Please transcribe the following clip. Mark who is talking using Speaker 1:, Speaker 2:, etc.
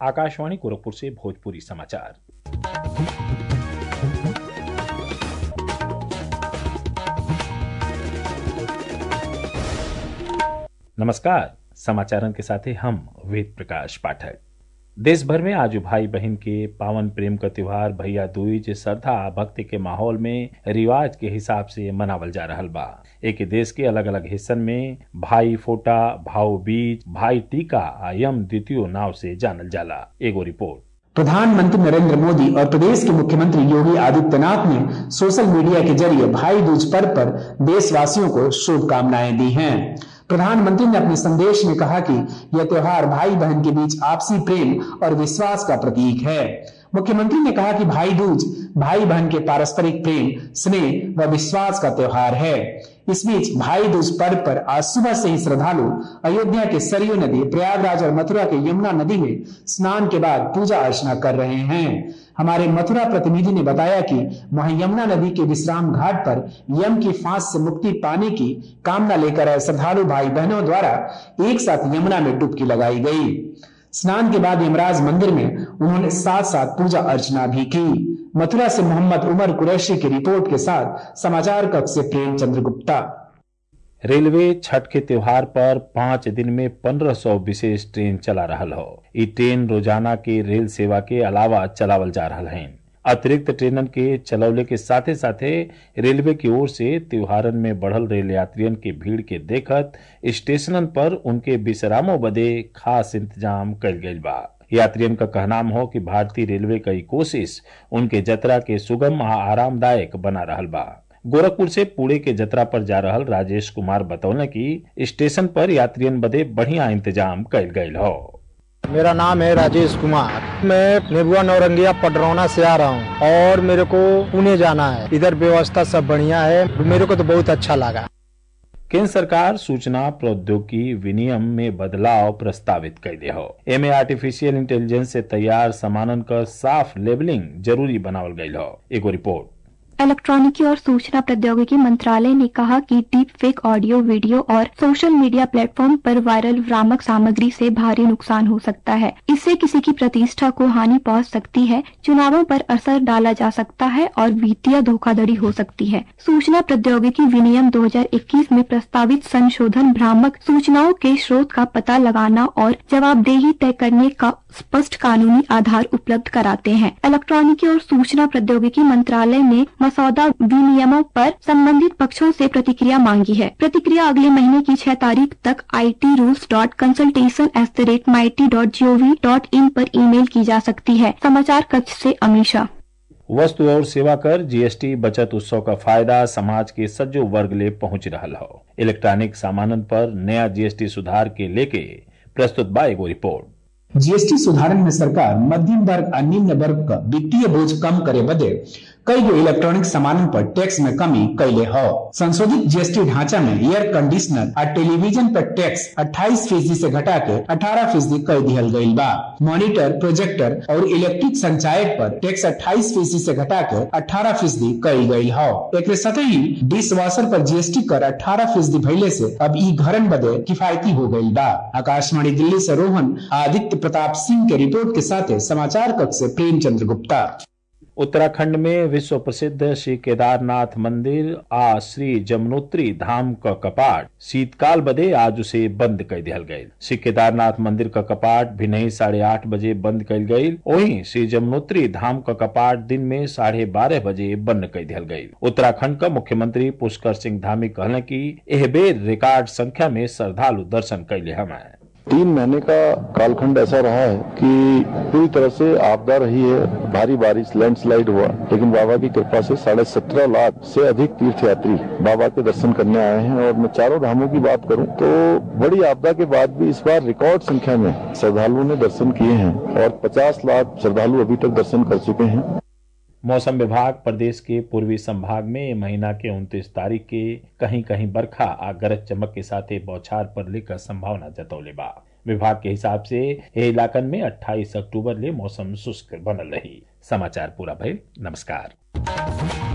Speaker 1: आकाशवाणी गोरखपुर से भोजपुरी समाचार। नमस्कार, समाचारों के साथ हम वेद प्रकाश पाठक। देश भर में आज भाई बहन के पावन प्रेम का त्योहार भैया दूज श्रद्धा भक्ति के माहौल में रिवाज के हिसाब से मनावल जा रहल बा। एक देश के अलग अलग हिस्सन में भाई फोटा, भाऊ बीज, भाई टीका आ यम द्वितीय नाव से जानल जाला। एगो रिपोर्ट।
Speaker 2: प्रधानमंत्री नरेंद्र मोदी और प्रदेश के मुख्यमंत्री योगी आदित्यनाथ ने सोशल मीडिया के जरिए भाई दूज पर्व पर देशवासियों को शुभकामनाएं दी हैं। प्रधानमंत्री ने अपने संदेश में कहा कि यह त्योहार भाई बहन के बीच आपसी प्रेम और विश्वास का प्रतीक है। मुख्यमंत्री ने कहा कि भाई दूज भाई बहन के पारस्परिक प्रेम, स्नेह व विश्वास का त्योहार है। इस बीच भाई दूज पर्व पर आज सुबह से ही श्रद्धालु अयोध्या के सरयू नदी, प्रयागराज और मथुरा के यमुना नदी में स्नान के बाद पूजा अर्चना कर रहे हैं। हमारे मथुरा प्रतिनिधि ने बताया कि वहां यमुना नदी के विश्राम घाट पर यम की फांस से मुक्ति पाने की कामना लेकर आए श्रद्धालु भाई बहनों द्वारा एक साथ यमुना में डुबकी लगाई गई। स्नान के बाद यमराज मंदिर में उन्होंने साथ साथ पूजा अर्चना भी की। मथुरा से मोहम्मद उमर कुरैशी की रिपोर्ट के साथ समाचार कक्ष से प्रेमचंद्र गुप्ता।
Speaker 1: रेलवे छठ के त्योहार पर 5 दिन में 1500 विशेष ट्रेन चला रहल हो। ई ट्रेन रोजाना के रेल सेवा के अलावा चलावल जा रहल हैं। अतिरिक्त ट्रेनन के चलौले के साथे साथे रेलवे की ओर से त्योहारन में बढ़ल रेल यात्रियन के भीड़ के देखत स्टेशनन पर उनके विश्रामों बदे खास इंतजाम कइल गइल बा। यात्रियन का कहनाम हो कि भारतीय रेलवे की कोशिश उनके जतरा के सुगम आ आरामदायक बना रहल बा। गोरखपुर से पुणे के जतरा पर जा रहल राजेश कुमार बतौले कि स्टेशन पर यात्रियन बदे बढ़िया इंतजाम कइल गइल हो।
Speaker 3: मेरा नाम है राजेश कुमार, मैं नेबुआ नौरंगिया पडरौना से आ रहा हूँ और मेरे को पुणे जाना है। इधर व्यवस्था सब बढ़िया है, मेरे को तो बहुत अच्छा लगा।
Speaker 1: केंद्र सरकार सूचना प्रौद्योगिकी विनियम में बदलाव प्रस्तावित कैले हो। एमे आर्टिफिशियल इंटेलिजेंस से तैयार सामानन का साफ लेबलिंग जरूरी बनावल गयल हो। एगो रिपोर्ट।
Speaker 4: इलेक्ट्रॉनिकी और सूचना प्रौद्योगिकी मंत्रालय ने कहा कि डीप फेक ऑडियो, वीडियो और सोशल मीडिया प्लेटफॉर्म पर वायरल भ्रामक सामग्री से भारी नुकसान हो सकता है। इससे किसी की प्रतिष्ठा को हानि पहुंच सकती है, चुनावों पर असर डाला जा सकता है और वित्तीय धोखाधड़ी हो सकती है। सूचना प्रौद्योगिकी विनियम 2021 में प्रस्तावित संशोधन भ्रामक सूचनाओं के स्रोत का पता लगाना और जवाबदेही तय करने का स्पष्ट कानूनी आधार उपलब्ध कराते हैं। इलेक्ट्रॉनिकी और सूचना प्रौद्योगिकी मंत्रालय ने मसौदा विनियमों पर संबंधित पक्षों से प्रतिक्रिया मांगी है। प्रतिक्रिया अगले महीने की 6 तारीख तक itrules.consultation@myt.gov.in पर ईमेल की जा सकती है। समाचार कक्ष से अमीषा।
Speaker 1: वस्तु और सेवा कर जीएसटी बचत उत्सव का फायदा समाज के सज्जो वर्ग ले पहुंच रहल हो। इलेक्ट्रॉनिक सामानन पर नया जीएसटी सुधार के लेके प्रस्तुत बा एगो रिपोर्ट।
Speaker 2: जीएसटी सुधारन में सरकार मध्यम वर्ग और निम्न वर्ग का वित्तीय बोझ कम करे बदे कई गो इलेक्ट्रॉनिक सामानों पर टैक्स में कमी कैले हो। संशोधित जीएसटी ढांचा में एयर कंडीशनर और टेलीविजन पर टैक्स 28% से घटा के 18% कर दिहल गईल बा। मॉनिटर, प्रोजेक्टर और इलेक्ट्रिक संचायक पर टैक्स 28% से घटा के 18% कईल गईल हो। एक साथ ही डिश वॉशर पर जीएसटी कर 18% भइले से अब ई घरन बदे किफायती हो गईल बा। आकाशवाणी दिल्ली से रोहन आदित्य प्रताप सिंह के रिपोर्ट के साथ समाचार कक्ष से प्रेमचंद्र गुप्ता।
Speaker 1: उत्तराखंड में विश्व प्रसिद्ध श्री केदारनाथ मंदिर आ श्री जमुनोत्री धाम का कपाट शीतकाल बदे आज उसे बंद कर दिया गयी। श्री केदारनाथ मंदिर का कपाट भिनही 8:30 बजे बंद कर गयी। वहीं श्री जमुनोत्री धाम का कपाट दिन में 12:30 बजे बंद कर दिया गयी। उत्तराखंड का मुख्यमंत्री पुष्कर सिंह धामी कहले कि एह बेर रिकॉर्ड संख्या में श्रद्धालु दर्शन कैले हमें।
Speaker 5: 3 महीने का कालखंड ऐसा रहा है कि पूरी तरह से आपदा रही है। भारी बारिश, लैंडस्लाइड हुआ, लेकिन बाबा की कृपा से 17.5 लाख से अधिक तीर्थयात्री बाबा के दर्शन करने आए हैं। और मैं चारों धामों की बात करूं तो बड़ी आपदा के बाद भी इस बार रिकॉर्ड संख्या में श्रद्धालुओं ने दर्शन किए हैं और 50 लाख श्रद्धालु अभी तक दर्शन कर चुके हैं।
Speaker 1: मौसम विभाग प्रदेश के पूर्वी संभाग में महीना के 29 तारीख के कहीं कहीं बरखा आ गरज चमक के साथ बौछार पर लेकर संभावना जतौले बा। विभाग के हिसाब से ये इलाकन में 28 अक्टूबर ले मौसम शुष्क बनल रही। समाचार पूरा भइल। नमस्कार।